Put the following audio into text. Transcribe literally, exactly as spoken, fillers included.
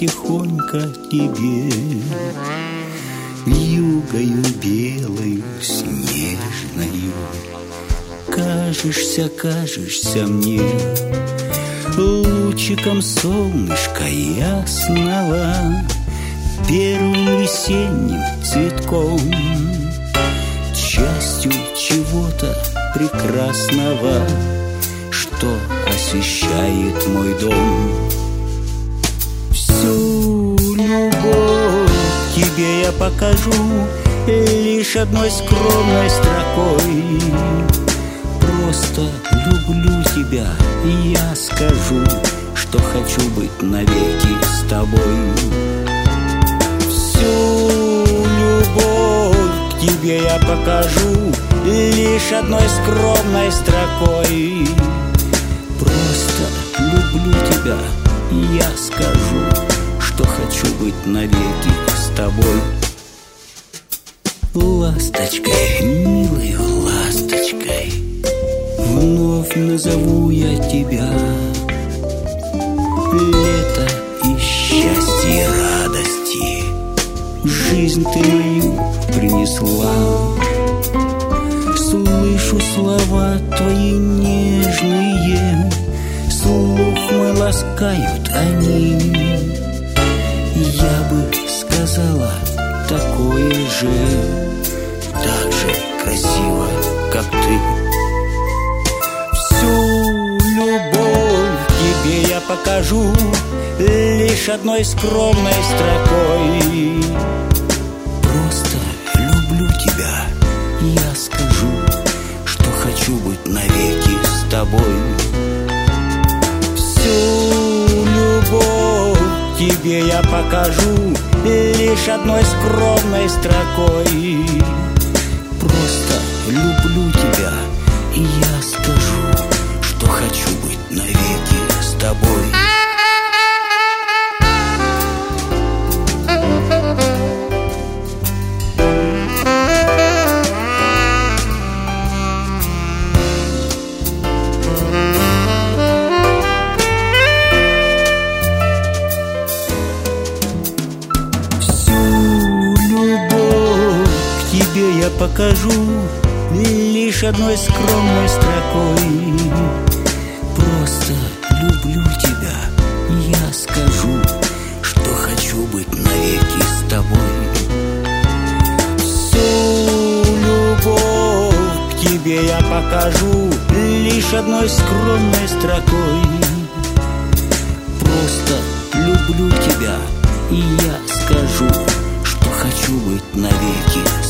тихонько тебе, вьюгою белою снежною. Кажешься, кажешься мне лучиком солнышка ясного, первым весенним цветком, частью чего-то прекрасного, что освещает мой дом. Всю любовь тебе я покажу лишь одной скромной строкой. Просто люблю тебя, и я скажу, что хочу быть навеки с тобой. Всю любовь к тебе я покажу лишь одной скромной строкой. Просто люблю тебя, и я скажу, что хочу быть навеки с тобой. Ласточкой, милой ласточкой, вновь назову я тебя. Лето и счастье, и радости жизнь ты мою принесла. Слышу слова твои нежные, слух мой ласкают они. Я бы сказала такое же, так же красиво, как ты. Любовь тебе я покажу лишь одной скромной строкой. Просто люблю тебя, я скажу, что хочу быть навеки с тобой. Всю любовь тебе я покажу лишь одной скромной строкой. Просто люблю тебя, и я скажу, что хочу быть навеки с тобой. Всю любовь к тебе я покажу лишь одной скромной строкой. Просто люблю тебя, я скажу, что хочу быть навеки с тобой. Всю любовь к тебе я покажу лишь одной скромной строкой. Просто люблю тебя, и я скажу, что хочу быть навеки